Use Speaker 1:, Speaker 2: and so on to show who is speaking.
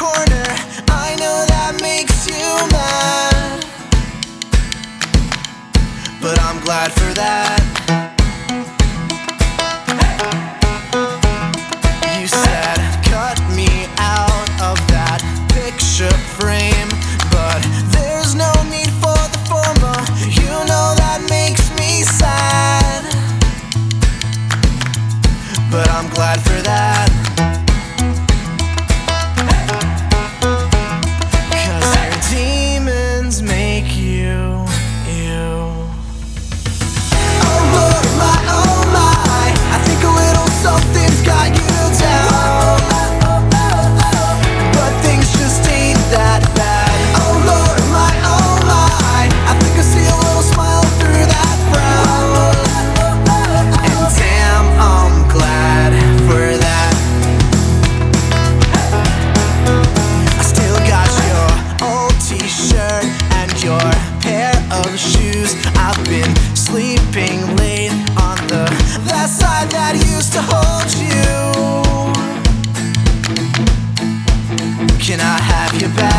Speaker 1: corner. I know that makes you mad, but I'm glad for that. You said cut me out of that picture frame, but there's no need for the former. You know that makes me sad, but I'm glad for that. Your pair of shoes. I've been sleeping late on that side that used to hold you. Can I have you back?